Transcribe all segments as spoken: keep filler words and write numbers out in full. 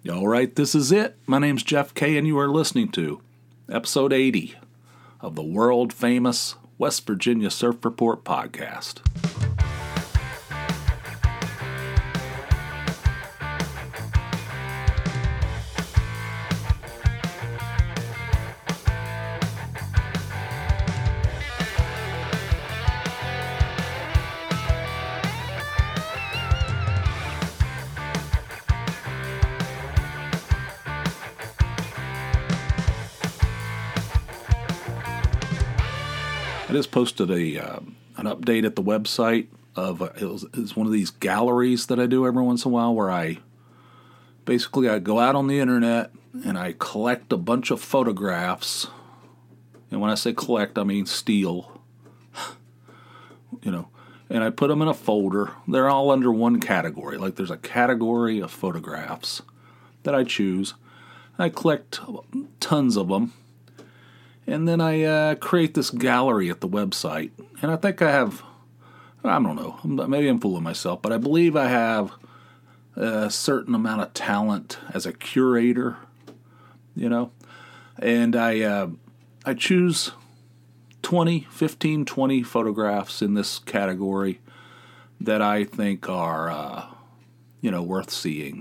All right, this is it. My name's Jeff Kay, and you are listening to episode eighty of the world-famous West Virginia Surf Report podcast. I just posted a uh, an update at the website of uh, it was, it's one of these galleries that I do every once in a while where I basically I go out on the internet and I collect a bunch of photographs. And when I say collect, I mean steal. you know, and I put them in a folder. They're all under one category. Like there's a category of photographs that I choose. I collect tons of them. And then I uh, create this gallery at the website. And I think I have, I don't know, maybe I'm fooling myself, but I believe I have a certain amount of talent as a curator, you know. And I uh, I choose twenty, fifteen, twenty photographs in this category that I think are, uh, you know, worth seeing.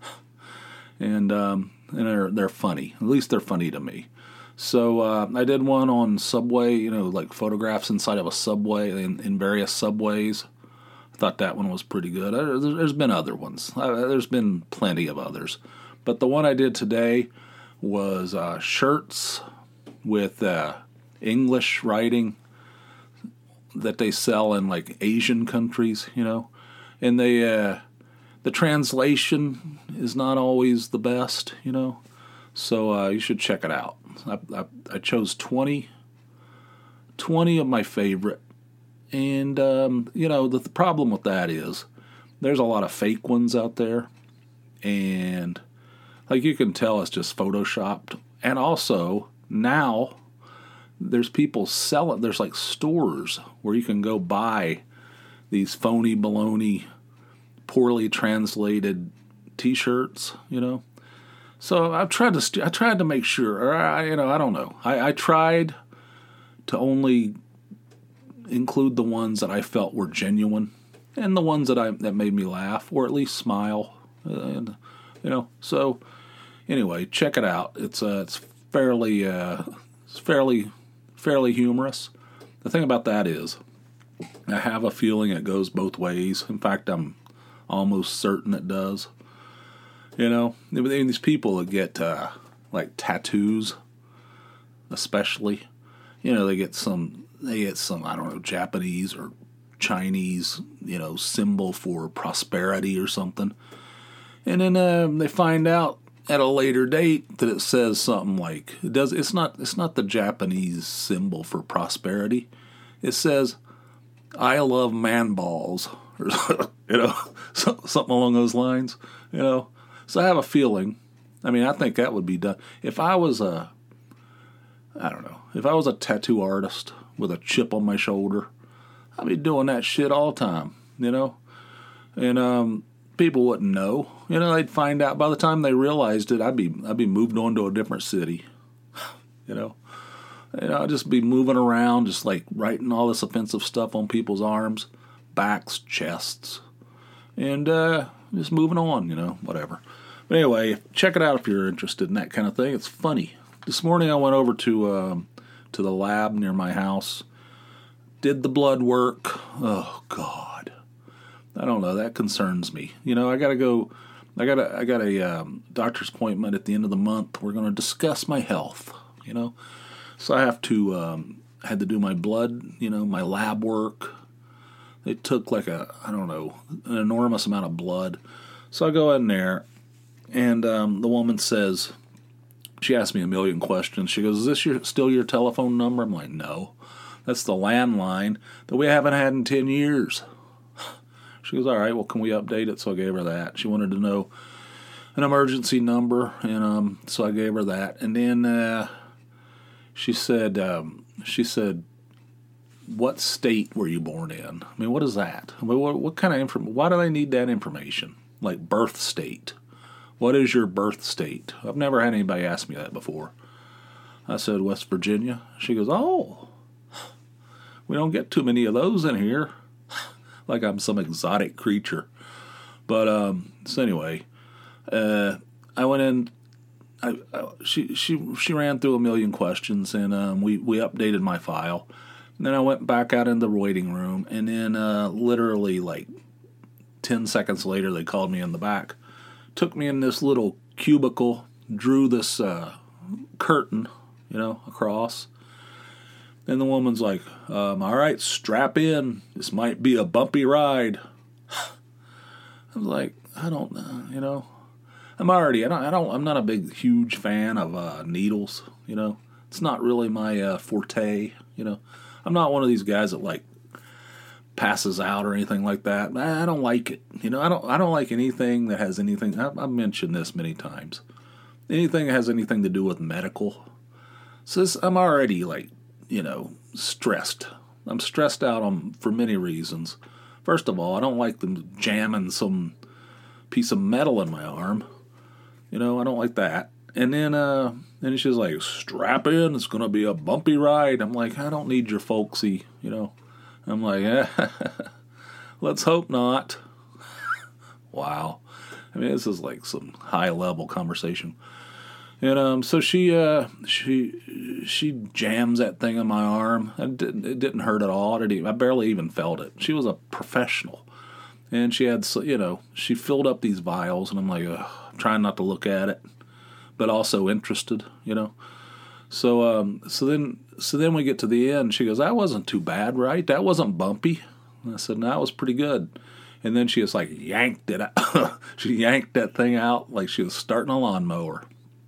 And, um, and they're, they're funny. At least they're funny to me. So uh, I did one on Subway, you know, like photographs inside of a subway in, in various subways. I thought that one was pretty good. Uh, there's been other ones. Uh, there's been plenty of others. But the one I did today was uh, shirts with uh, English writing that they sell in like Asian countries, you know. And they uh, the translation is not always the best, you know. So uh, you should check it out. I, I, I chose twenty, twenty of my favorite. And, um, you know, the, the problem with that is there's a lot of fake ones out there. And, like, you can tell it's just photoshopped. And also, now, there's people selling, there's like stores where you can go buy these phony baloney, poorly translated t-shirts, you know. So I tried to st- I tried to make sure, or I, you know, I don't know. I, I tried to only include the ones that I felt were genuine, and the ones that I that made me laugh or at least smile, uh, and you know. So anyway, check it out. It's uh, it's fairly uh, it's fairly fairly humorous. The thing about that is, I have a feeling it goes both ways. In fact, I'm almost certain it does. You know, these people that get, uh, like, tattoos, especially, you know, they get some, they get some, I don't know, Japanese or Chinese, you know, symbol for prosperity or something. And then uh, they find out at a later date that it says something like, it does, it's not, it's not the Japanese symbol for prosperity. It says, I love man balls, or, you know, something along those lines, you know. So I have a feeling, I mean, I think that would be done. If I was a, I don't know, if I was a tattoo artist with a chip on my shoulder, I'd be doing that shit all the time, you know? And um, people wouldn't know. You know, they'd find out by the time they realized it, I'd be I'd be moved on to a different city, you know? You know, I'd just be moving around, just like writing all this offensive stuff on people's arms, backs, chests, and uh, just moving on, you know, whatever. But anyway, check it out if you're interested in that kind of thing. It's funny. This morning I went over to um, to the lab near my house, did the blood work. Oh God, I don't know. That concerns me. You know, I gotta go. I got a I got a um, doctor's appointment at the end of the month. We're going to discuss my health. You know, so I have to um, had to do my blood. You know, my lab work. They took like a I don't know an enormous amount of blood. So I go in there. And um, the woman says, she asked me a million questions. She goes, is this your, still your telephone number? I'm like, no. That's the landline that we haven't had in ten years. She goes, all right, well, can we update it? So I gave her that. She wanted to know an emergency number, and um, so I gave her that. And then uh, she said, um, she said, what state were you born in? I mean, what is that? I mean, what, what kind of information? Why do they need that information? Like birth state. what is your birth state? I've never had anybody ask me that before. I said, West Virginia. She goes, oh, we don't get too many of those in here. Like I'm some exotic creature. But, um, so anyway, uh, I went in, I, I, she, she, she ran through a million questions, and, um, we, we updated my file. And then I went back out in the waiting room, and then, uh, literally like ten seconds later, they called me in the back, took me in this little cubicle, drew this, uh, curtain, you know, across. And the woman's like, um, all right, strap in. This might be a bumpy ride. I was like, I don't know, you know. I'm already, I don't, I don't, I'm not a big, huge fan of uh, needles, you know. It's not really my uh, forte, you know. I'm not one of these guys that, like, passes out or anything like that. I, I don't like it, you know. I don't, I don't like anything that has anything, I, I've mentioned this many times. Anything that has anything to do with medical. So this, I'm already, like, you know, stressed. I'm stressed out on for many reasons. First of all, I don't like them jamming some piece of metal in my arm. You know, I don't like that. And then, uh, then she's like, strap in, it's going to be a bumpy ride. I'm like, I don't need your folksy, you know. I'm like, eh, let's hope not. Wow. I mean, this is like some high-level conversation. And um, so she uh, she she jams that thing in my arm. It didn't, it didn't hurt at all. I, didn't even, I barely even felt it. She was a professional. And she had, you know, she filled up these vials, and I'm like, ugh, I'm trying not to look at it, but also interested, you know. So um, so then so then we get to the end. She goes, that wasn't too bad, right? That wasn't bumpy. And I said, no, that was pretty good. And then she just like yanked it out. She yanked that thing out like she was starting a lawnmower.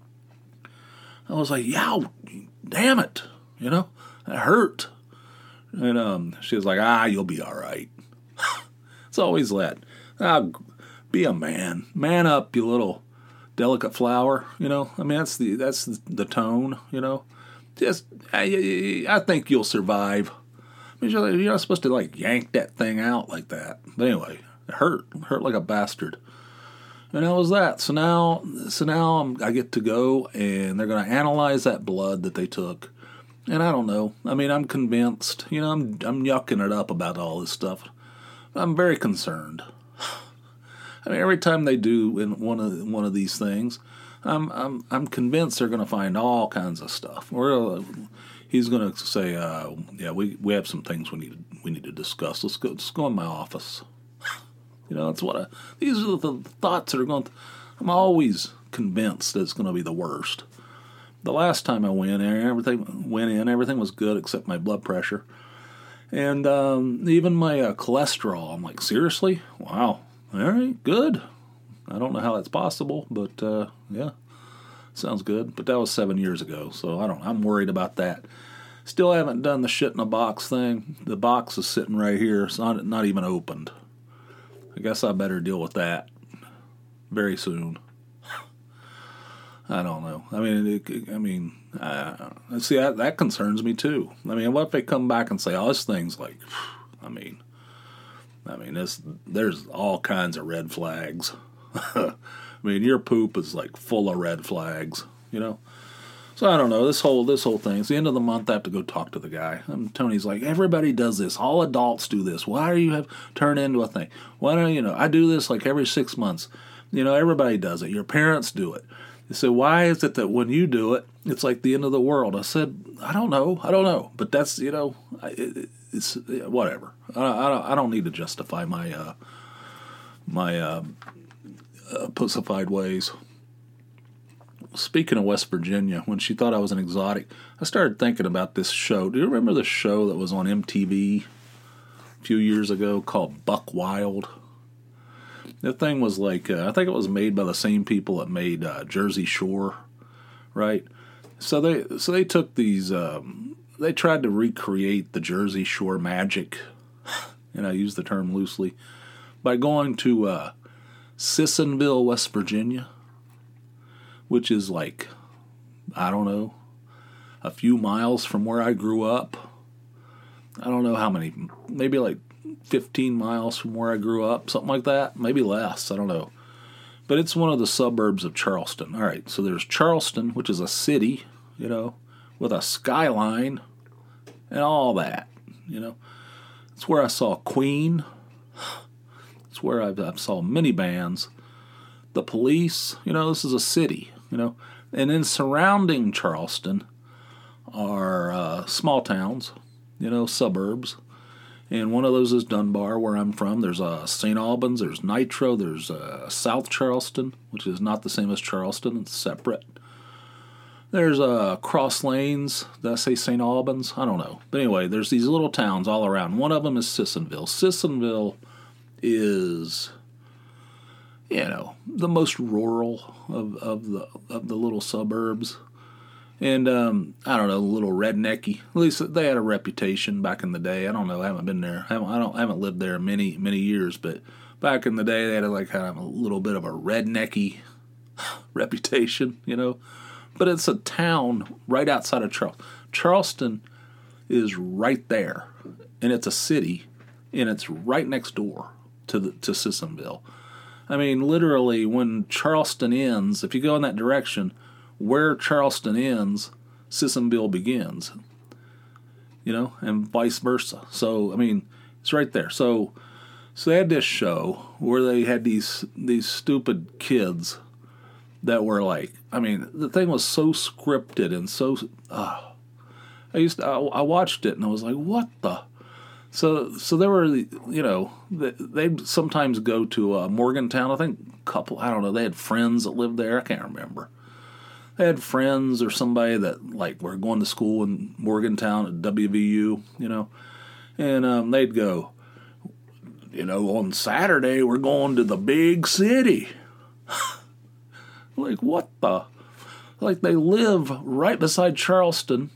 I was like, yow, damn it, you know, that hurt. And um, she was like, ah, you'll be all right. It's always that. Ah, be a man. Man up, you little delicate flower, you know. I mean, that's the that's the tone, you know. Just, I, I think you'll survive. I mean, you're not supposed to, like, yank that thing out like that. But anyway, it hurt. It hurt like a bastard. And that was that. So now, so now I'm, I get to go, and they're going to analyze that blood that they took. And I don't know. I mean, I'm convinced. You know, I'm I'm yucking it up about all this stuff. I'm very concerned. I mean, every time they do in one of one of these things, I'm I'm I'm convinced they're going to find all kinds of stuff. Or uh, he's going to say, uh, "Yeah, we, we have some things we need to, we need to discuss. Let's go. Let's go in my office." You know, that's what I, these are the thoughts that are going to, I'm always convinced that it's going to be the worst. The last time I went in, everything went in, everything was good except my blood pressure. And um, even my uh, cholesterol. I'm like, seriously? Wow. All right, good. I don't know how that's possible, but uh, yeah, sounds good. But that was seven years ago, so I don't, I'm worried about that. Still haven't done the shit in a box thing. The box is sitting right here. It's not, not even opened. I guess I better deal with that very soon. I don't know. I mean, it, I mean, uh, see, that, that concerns me too. I mean, what if they come back and say, "Oh, this thing's like," I mean, I mean, this there's all kinds of red flags. I mean, your poop is like full of red flags, you know. So I don't know. This whole this whole thing. It's the end of the month. I have to go talk to the guy. And Tony's like, everybody does this. All adults do this. Why do you have turn into a thing? Why don't you know? I do this like every six months. You know, everybody does it. Your parents do it. They say, why is it that when you do it, it's like the end of the world? I said, I don't know. I don't know. But that's, you know, it, it's whatever. I, I, don't, I don't need to justify my uh, my uh, uh, pussified ways. Speaking of West Virginia, when she thought I was an exotic, I started thinking about this show. Do you remember the show that was on M T V a few years ago called Buck Wild? The thing was like, uh, I think it was made by the same people that made uh, Jersey Shore, right? So they so they took these, um, they tried to recreate the Jersey Shore magic, and I use the term loosely, by going to uh, Sissonville, West Virginia, which is like, I don't know, a few miles from where I grew up. I don't know how many, maybe like fifteen miles from where I grew up, something like that, maybe less, I don't know. but it's one of the suburbs of Charleston. All right, so there's Charleston, which is a city, you know, with a skyline and all that, you know. It's where I saw Queen. It's where I, I saw many bands. The Police, you know, this is a city, you know. And then surrounding Charleston are uh, small towns, you know, suburbs. And one of those is Dunbar, where I'm from. There's uh, Saint Albans, there's Nitro, there's uh, South Charleston, which is not the same as Charleston, it's separate. There's uh, Cross Lanes, did I say Saint Albans? I don't know. But anyway, there's these little towns all around. One of them is Sissonville. Sissonville is, you know, the most rural of, of the of the little suburbs. And, um, I don't know, a little rednecky. At least they had a reputation back in the day. I don't know, I haven't been there. I haven't, I don't, I haven't lived there many, many years, but back in the day they had like kind of a little bit of a rednecky reputation, you know. But it's a town right outside of Charleston. Charleston is right there, and it's a city, and it's right next door to the, to Sissonville. I mean, literally, when Charleston ends, if you go in that direction, where Charleston ends, Sissonville begins, you know, and vice versa. So, I mean, it's right there. So, so they had this show where they had these these stupid kids that were like, I mean, the thing was so scripted and so, uh, I used to, I, I watched it and I was like, what the? So, so there were, you know, they'd sometimes go to uh, Morgantown. I think a couple, I don't know, they had friends that lived there. I can't remember. They had friends or somebody that, like, were going to school in Morgantown at W V U, you know, and um, they'd go, you know, on Saturday we're going to the big city. Like, what the? Like, they live right beside Charleston,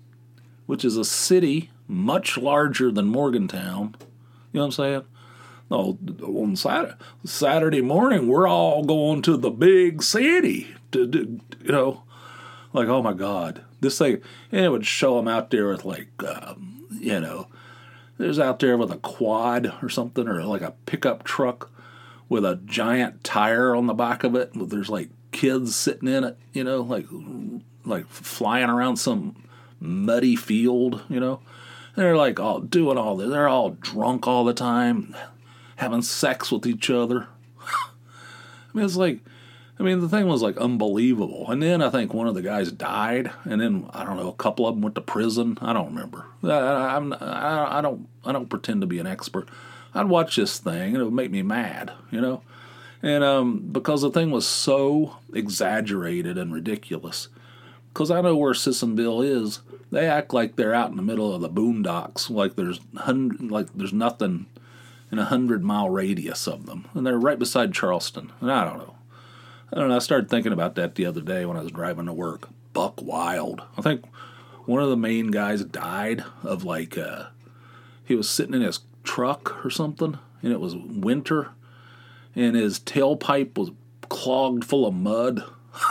which is a city much larger than Morgantown. You know what I'm saying? No, on Saturday, Saturday morning, we're all going to the big city. To, to, you know, like, oh, my God. This thing, and it would show them out there with, like, um, you know, there's out there with a quad or something, or like a pickup truck with a giant tire on the back of it. There's, like, kids sitting in it, you know, like like flying around some muddy field, you know. And they're like all doing all this. They're all drunk all the time, having sex with each other. I mean, it's like, I mean, the thing was like unbelievable. And then I think one of the guys died, and then I don't know, a couple of them went to prison. I don't remember. I, I, I'm I, I don't I don't pretend to be an expert. I'd watch this thing and it would make me mad, you know. And um, because the thing was so exaggerated and ridiculous. Because I know where Sissonville is, they act like they're out in the middle of the boondocks, like there's hundred, like there's nothing in a hundred mile radius of them, and they're right beside Charleston. And I don't know, I don't know. I started thinking about that the other day when I was driving to work. Buck Wild. I think one of the main guys died of like uh, he was sitting in his truck or something, and it was winter. And his tailpipe was clogged full of mud,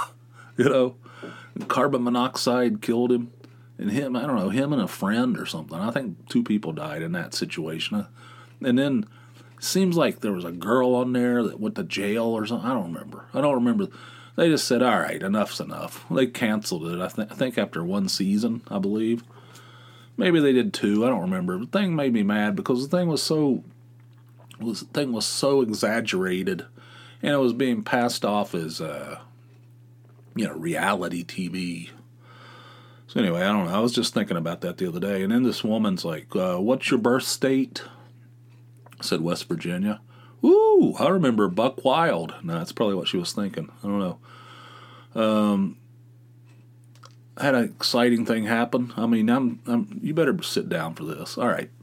you know. And carbon monoxide killed him. And him, I don't know, him and a friend or something. I think two people died in that situation. And then it seems like there was a girl on there that went to jail or something. I don't remember. I don't remember. They just said, all right, enough's enough. They canceled it, I, th- I think, after one season, I believe. Maybe they did two. I don't remember. The thing made me mad because the thing was so... The thing was so exaggerated, and it was being passed off as, uh, you know, reality T V. So anyway, I don't know. I was just thinking about that the other day, and then this woman's like, uh, "What's your birth state?" I said West Virginia. Ooh, I remember Buck Wild. No, that's probably what she was thinking. I don't know. Um, I had an exciting thing happen. I mean, I'm, I'm. You better sit down for this. All right.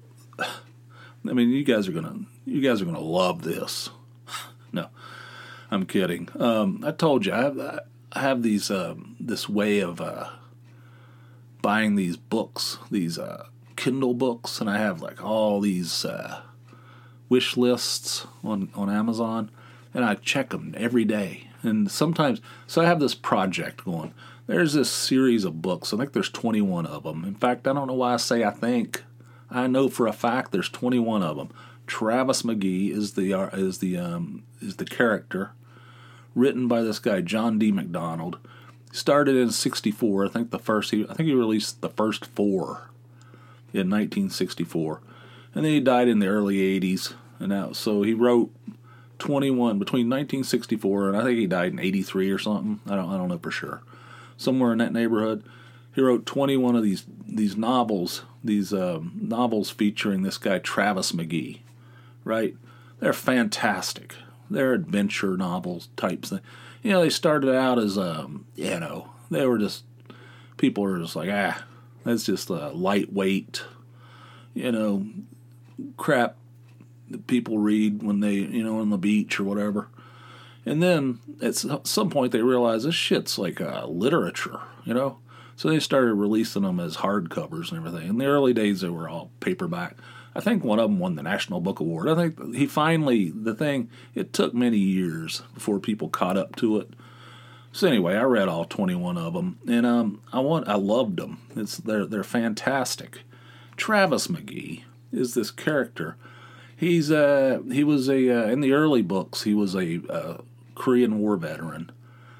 I mean, you guys are gonna, you guys are gonna love this. No, I'm kidding. Um, I told you I have, I have these, um, this way of uh, buying these books, these uh, Kindle books, and I have like all these uh, wish lists on on Amazon, and I check them every day. And sometimes, so I have this project going. There's this series of books. I think there's twenty-one of them. In fact, I don't know why I say I think. I know for a fact there's twenty-one of them. Travis McGee is the uh, is the um, is the character written by this guy John D. MacDonald. Started in sixty-four. I think the first he I think he released the first four in nineteen sixty-four, and then he died in the early eighties. And now, so he wrote twenty-one between nineteen sixty-four and I think he died in eighty-three or something. I don't I don't know for sure. Somewhere in that neighborhood, he wrote twenty-one of these these novels, these um, novels featuring this guy Travis McGee. Right? They're fantastic. They're adventure novels types. You know, they started out as um, you know, they were just people were just like, ah, that's just a lightweight, you know, crap that people read when they, you know, on the beach or whatever. And then at some point they realized this shit's like uh, literature, you know. So they started releasing them as hardcovers and everything. In the early days, they were all paperback. I think one of them won the National Book Award. I think he finally, the thing, it took many years before people caught up to it. So anyway, I read all twenty-one of them, and um, I want, I loved them. It's they're they're fantastic. Travis McGee is this character. He's uh he was a uh, in the early books he was a uh, Korean War veteran,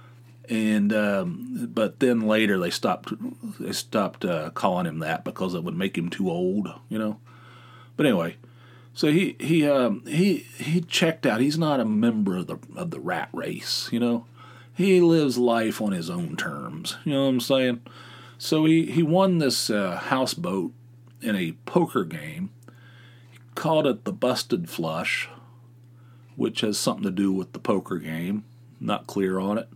and um, but then later they stopped they stopped uh, calling him that because it would make him too old, you know. But anyway, so he he um, he he checked out. He's not a member of the of the rat race, you know. He lives life on his own terms. You know what I'm saying? So he he won this uh, houseboat in a poker game. He called it the Busted Flush, which has something to do with the poker game. Not clear on it.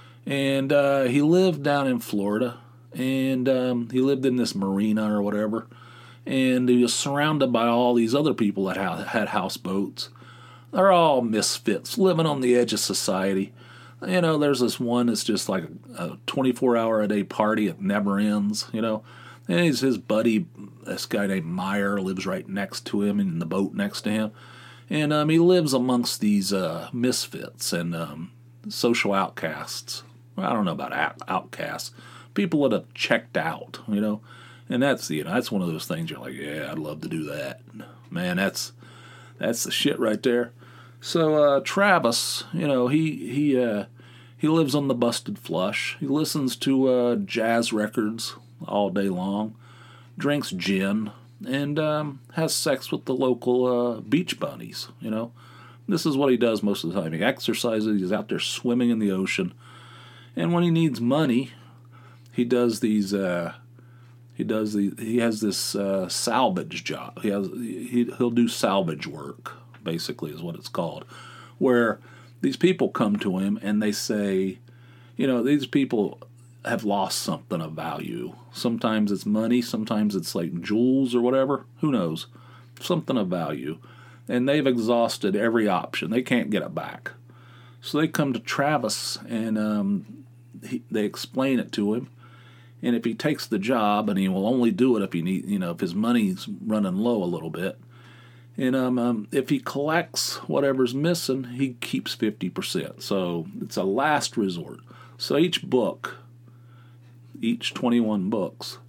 And uh, he lived down in Florida, and um, he lived in this marina or whatever. And he was surrounded by all these other people that had houseboats. They're all misfits, living on the edge of society. You know, there's this one that's just like a twenty-four hour a day party. It never ends, you know. And he's his buddy, this guy named Meyer, lives right next to him in the boat next to him. And um, he lives amongst these uh, misfits and um, social outcasts. Well, I don't know about out- outcasts. People that have checked out, you know. And that's, you know, that's one of those things you're like, yeah, I'd love to do that. Man, that's that's the shit right there. So uh, Travis, you know, he he uh, he lives on the Busted Flush. He listens to uh, jazz records all day long, drinks gin, and um, has sex with the local uh, beach bunnies. You know, this is what he does most of the time. He exercises. He's out there swimming in the ocean, and when he needs money, he does these. Uh, He does the. He has this uh, salvage job. He has. He he'll do salvage work. Basically, is what it's called, where these people come to him and they say, you know, these people have lost something of value. Sometimes it's money. Sometimes it's like jewels or whatever. Who knows? Something of value, and they've exhausted every option. They can't get it back. So they come to Travis and um, he, they explain it to him. And if he takes the job, and he will only do it if he need, you know, if his money's running low a little bit, and um, um, if he collects whatever's missing, he keeps fifty percent. So it's a last resort. So each book, each twenty-one books,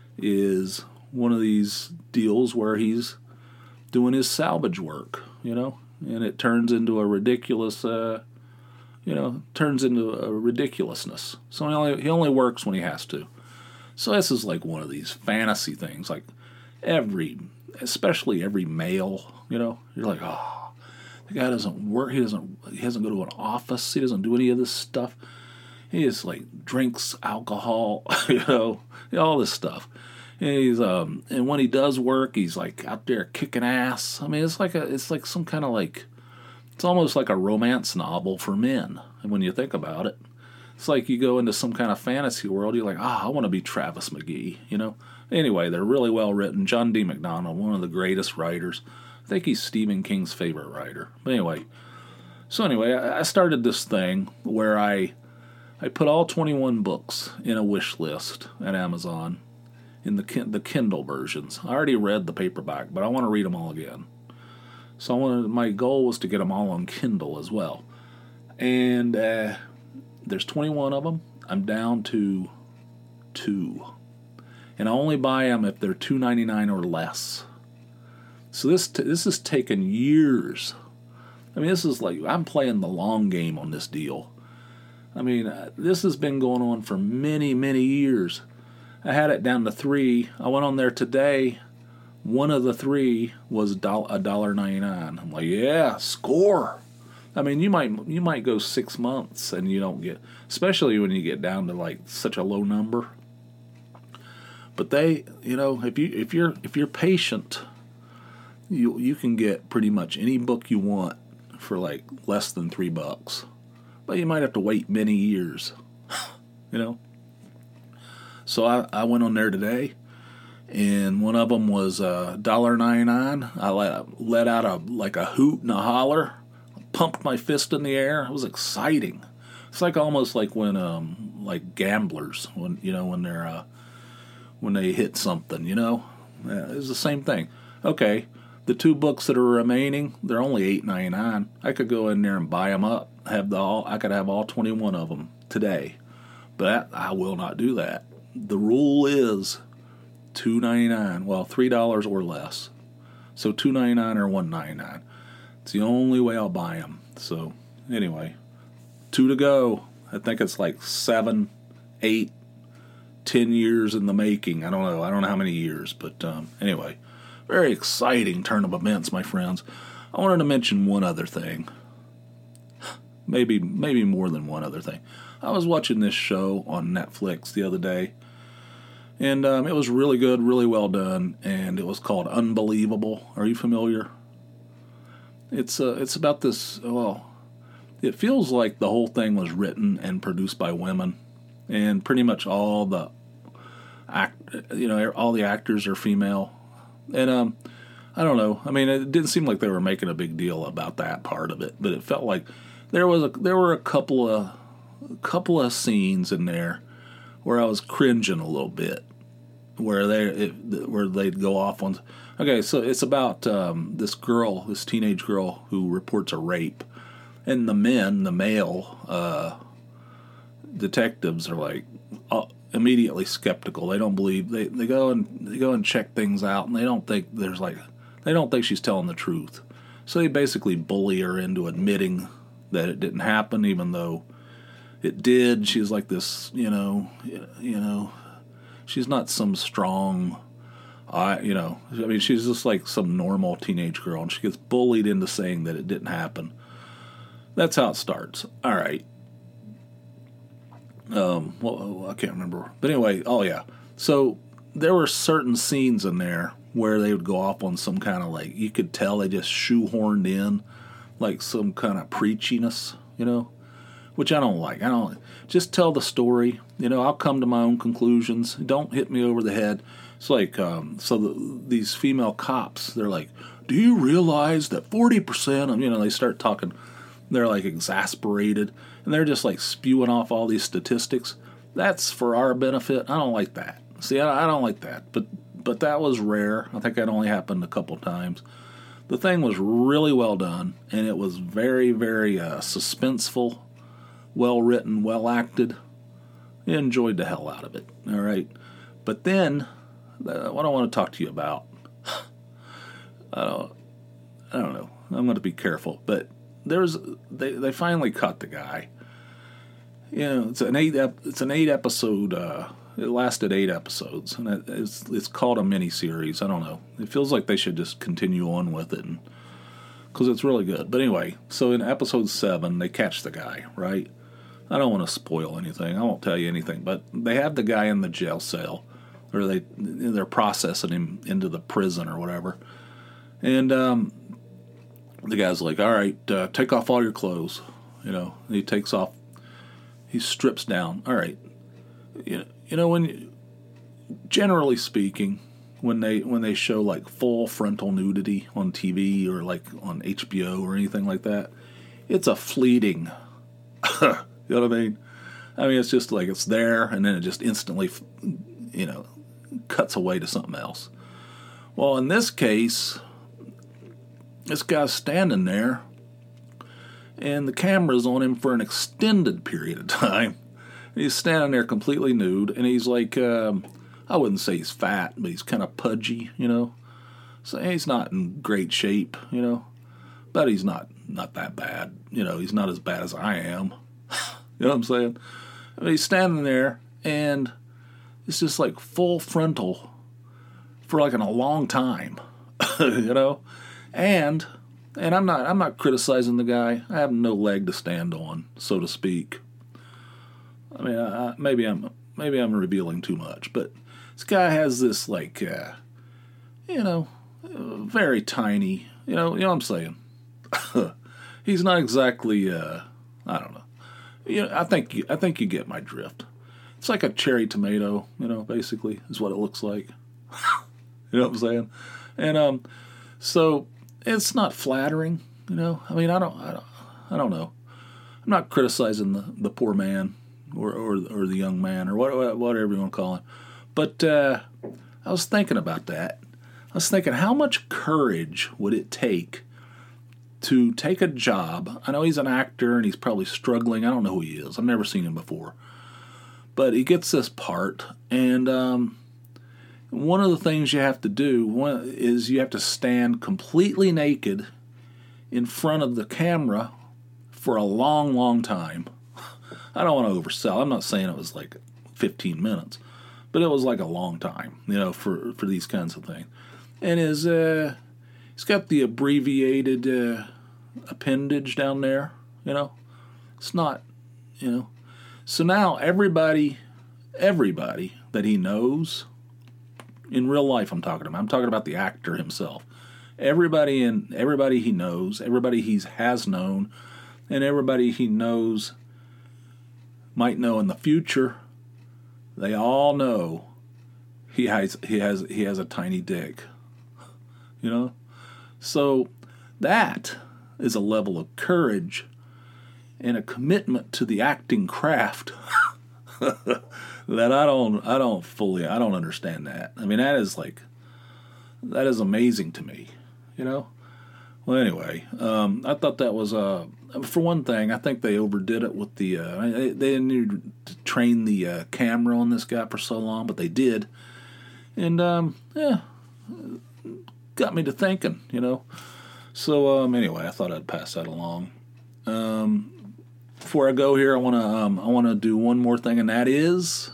is one of these deals where he's doing his salvage work, you know, and it turns into a ridiculous. Uh, You know, turns into a ridiculousness. So he only, he only works when he has to. So this is like one of these fantasy things. Like every, especially every male, you know, you're like, oh, the guy doesn't work. He doesn't. He doesn't go to an office. He doesn't do any of this stuff. He just like drinks alcohol, you know, all this stuff. And he's um, and when he does work, he's like out there kicking ass. I mean, it's like a, it's like some kind of like. It's almost like a romance novel for men, when you think about it. It's like you go into some kind of fantasy world, you're like, ah, oh, I want to be Travis McGee, you know? Anyway, they're really well written. John D. MacDonald, one of the greatest writers. I think he's Stephen King's favorite writer. But anyway, so anyway, I started this thing where I I put all twenty-one books in a wish list at Amazon in the the Kindle versions. I already read the paperback, but I want to read them all again. So I wanted, my goal was to get them all on Kindle as well. And uh, there's twenty-one of them. I'm down to two. And I only buy them if they're two ninety-nine or less. So this t- this has taken years I mean, this is like, I'm playing the long game on this deal. I mean, uh, this has been going on for many, many years. I had it down to three. I went on there today. One of the three was a dollar ninety-nine. I'm like, yeah, score. I mean, you might you might go six months and you don't get, especially when you get down to like such a low number. But they, you know, if you if you're if you're patient, you you can get pretty much any book you want for like less than three bucks. But you might have to wait many years, you know. So I, I went on there today, and one of them was a dollar ninety-nine. I let let out a like a hoot and a holler, pumped my fist in the air. It was exciting. It's like almost like when um like gamblers when you know when they're uh, when they hit something, you know. Yeah, it's the same thing. Okay, the two books that are remaining, they're only eight ninety-nine. I could go in there and buy them up. Have the all I could have all twenty-one of them today, but I will not do that. The rule is two ninety-nine. Well, three dollars or less. So two ninety-nine or one ninety-nine. It's the only way I'll buy them. So anyway, two to go. I think it's like seven, eight, ten years in the making. I don't know. I don't know how many years, but um, anyway, very exciting turn of events, my friends. I wanted to mention one other thing. Maybe maybe more than one other thing. I was watching this show on Netflix the other day, and um, it was really good, really well done, and it was called Unbelievable. Are you familiar? It's uh, it's about this, well, it feels like the whole thing was written and produced by women, and pretty much all the act, you know, all the actors are female, and um, I don't know. I mean, it didn't seem like they were making a big deal about that part of it, but it felt like there was a there were a couple of a couple of scenes in there where I was cringing a little bit, where they it, where they'd go off on. Okay, so it's about um, this girl, this teenage girl who reports a rape, and the men, the male uh, detectives, are like uh, immediately skeptical. They don't believe they, they go and they go and check things out, and they don't think there's like they don't think she's telling the truth. So they basically bully her into admitting that it didn't happen, even though it did. She's like this, you know, you know, she's not some strong, I, you know, I mean, she's just like some normal teenage girl, and she gets bullied into saying that it didn't happen. That's how it starts. All right. Um, well, I can't remember, but anyway, oh yeah. So there were certain scenes in there where they would go off on some kind of like, you could tell they just shoehorned in like some kind of preachiness, you know, which I don't like. I don't just tell the story, you know. I'll come to my own conclusions. Don't hit me over the head. It's like um, so the, these female cops, they're like, do you realize that forty percent of, you know, they start talking, they're like exasperated, and they're just like spewing off all these statistics. That's for our benefit. I don't like that. See, I, I don't like that. But but that was rare. I think that only happened a couple times. The thing was really well done, and it was very, very uh, suspenseful, well written, well acted. I enjoyed the hell out of it. All right, but then uh, what I want to talk to you about, I don't, I don't know. I'm going to be careful, but there's they they finally caught the guy. You know, it's an eight ep- it's an eight episode. Uh, it lasted eight episodes, and it, it's it's called a mini series. I don't know. It feels like they should just continue on with it, because it's really good. But anyway, so in episode seven, they catch the guy. Right? I don't want to spoil anything. I won't tell you anything. But they have the guy in the jail cell, or they they're processing him into the prison or whatever, and um, the guy's like, "All right, uh, take off all your clothes." You know, and he takes off. He strips down. All right. You know, you know when, you, generally speaking, when they when they show like full frontal nudity on T V or like on H B O or anything like that, it's a fleeting. You know what I mean? I mean, it's just like it's there, and then it just instantly, you know, cuts away to something else. Well, in this case, this guy's standing there, and the camera's on him for an extended period of time. He's standing there completely nude, and he's like, um, I wouldn't say he's fat, but he's kind of pudgy, you know. So he's not in great shape, you know. But he's not not that bad. You know, he's not as bad as I am. You know what I'm saying? I mean, he's standing there, and it's just like full frontal for like in a long time. You know? And and I'm not I'm not criticizing the guy. I have no leg to stand on, so to speak. I mean, I, maybe I'm maybe I'm revealing too much, but this guy has this like, uh, you know, very tiny. You know, you know what I'm saying. He's not exactly. Uh, I don't know. You know, I think you, I think you get my drift. It's like a cherry tomato. You know, basically is what it looks like. You know what I'm saying? And um, so it's not flattering. You know, I mean, I don't, I don't, I don't know. I'm not criticizing the, the poor man. Or, or or the young man, or what, whatever you want to call him. But uh, I was thinking about that. I was thinking, how much courage would it take to take a job? I know he's an actor, and he's probably struggling. I don't know who he is. I've never seen him before. But he gets this part, and um, one of the things you have to do one, is you have to stand completely naked in front of the camera for a long, long time. I don't want to oversell. I'm not saying it was like fifteen minutes, but it was like a long time, you know, for, for these kinds of things. And his, uh, he's got the abbreviated uh, appendage down there, you know. It's not, you know. So now everybody, everybody that he knows, in real life I'm talking about, I'm talking about the actor himself. Everybody in everybody he knows, everybody he has known, and everybody he knows might know in the future, they all know he has he has he has a tiny dick. You know? So that is a level of courage and a commitment to the acting craft that I don't I don't fully I don't understand that. I mean, that is like that is amazing to me, you know? Well, anyway, um, I thought that was, uh, for one thing, I think they overdid it with the, uh, they, they didn't need to train the uh, camera on this guy for so long, but they did. And, um, yeah, got me to thinking, you know. So, um, anyway, I thought I'd pass that along. Um, before I go here, I want to, um, I want to do one more thing, and that is...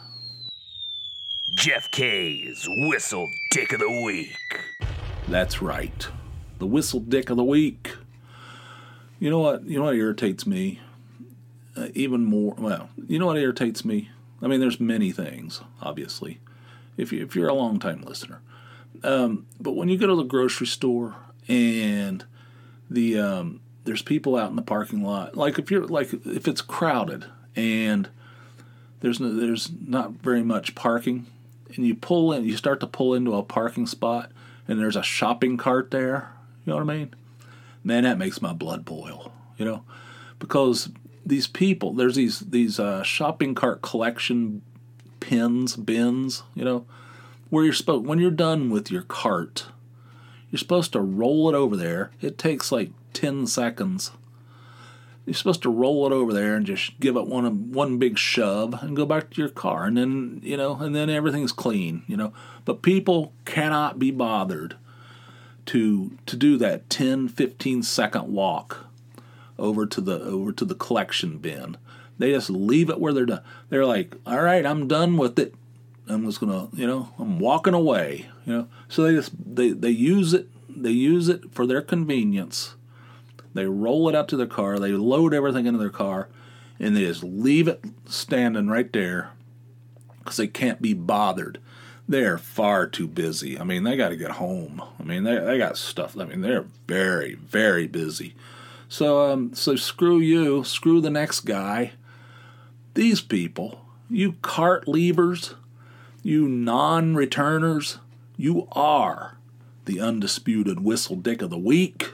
Jeff K's Whistle Dick of the Week. That's right. The Whistle Dick of the Week. You know what? You know what irritates me uh, even more. Well, you know what irritates me. I mean, there's many things, obviously. If you if you're a long time listener, um, but when you go to the grocery store and the um, there's people out in the parking lot, like if you're like if it's crowded and there's no, there's not very much parking, and you pull in, you start to pull into a parking spot, and there's a shopping cart there. You know what I mean? Man, that makes my blood boil, you know? Because these people, there's these these uh, shopping cart collection pins, bins, you know, where you're supposed, when you're done with your cart, you're supposed to roll it over there. It takes like ten seconds. You're supposed to roll it over there and just give it one one big shove and go back to your car. And then, you know, and then everything's clean, you know. But people cannot be bothered to to do that ten, fifteen second walk over to the over to the collection bin. They just leave it where they're done. They're like, all right, I'm done with it. I'm just gonna, you know, I'm walking away, you know. So they just they, they use it they use it for their convenience. They roll it out to their car, they load everything into their car, and they just leave it standing right there because they can't be bothered. They're far too busy. I mean, they got to get home. I mean, they they got stuff. I mean, they're very, very busy. So, um, so screw you. Screw the next guy. These people, you cart leavers, you non-returners, you are the undisputed Whistle Dick of the Week.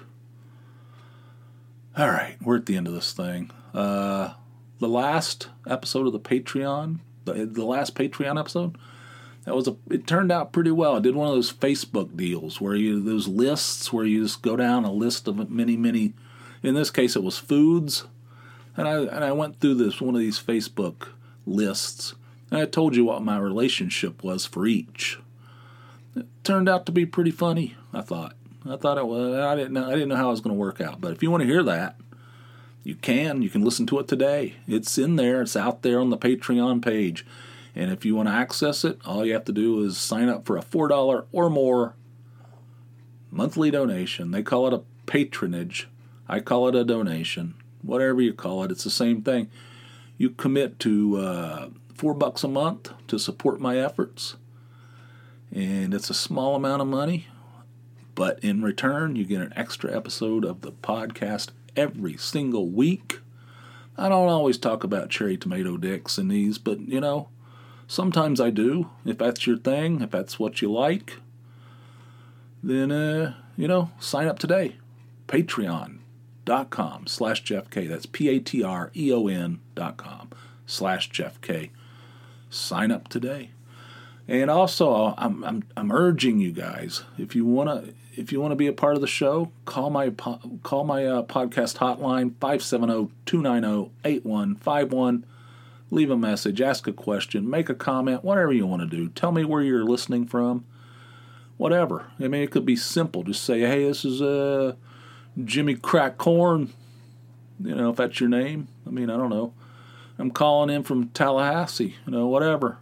All right, we're at the end of this thing. Uh, the last episode of the Patreon, the, the last Patreon episode, that was a. It turned out pretty well. I did one of those Facebook deals where you those lists where you just go down a list of many, many. In this case, it was foods, and I and I went through this one of these Facebook lists, and I told you what my relationship was for each. It turned out to be pretty funny, I thought. I thought it was. I didn't know. I didn't know how it was going to work out. But if you want to hear that, you can. You can listen to it today. It's in there. It's out there on the Patreon page. And if you want to access it, all you have to do is sign up for a four dollars or more monthly donation. They call it a patronage. I call it a donation. Whatever you call it, it's the same thing. You commit to uh, four bucks a month to support my efforts. And it's a small amount of money. But in return, you get an extra episode of the podcast every single week. I don't always talk about cherry tomato dicks in these, but, you know, sometimes I do. If that's your thing, if that's what you like, then, uh, you know, sign up today. Patreon.com slash Jeff K. That's P-A-T-R-E-O-N dot com slash Jeff K. Sign up today. And also, I'm I'm I'm urging you guys, if you wanna if you wanna be a part of the show, call my call my uh, podcast hotline five seven zero, two nine zero, eight one five one. Leave a message, ask a question, make a comment, whatever you want to do. Tell me where you're listening from. Whatever. I mean, it could be simple. Just say, hey, this is uh, Jimmy Crack Corn. You know, if that's your name. I mean, I don't know. I'm calling in from Tallahassee. You know, whatever.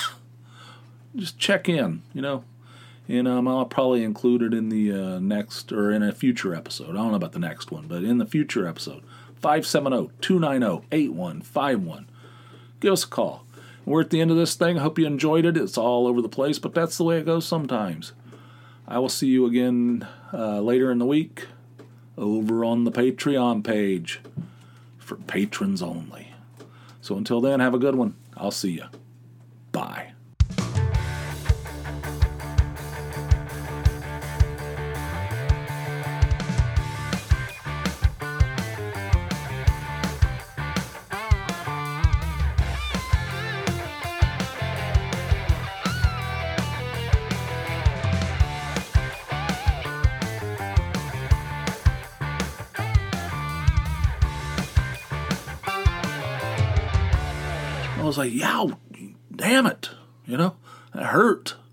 Just check in, you know. And um, I'll probably include it in the uh, next, or in a future episode. I don't know about the next one, but in the future episode. five seven zero, two nine zero, eight one five one. Give us a call. We're at the end of this thing. I hope you enjoyed it. It's all over the place, but that's the way it goes sometimes. I will see you again uh, later in the week over on the Patreon page for patrons only. So until then, have a good one. I'll see you. Bye. I was like, yow, damn it, you know, that hurt.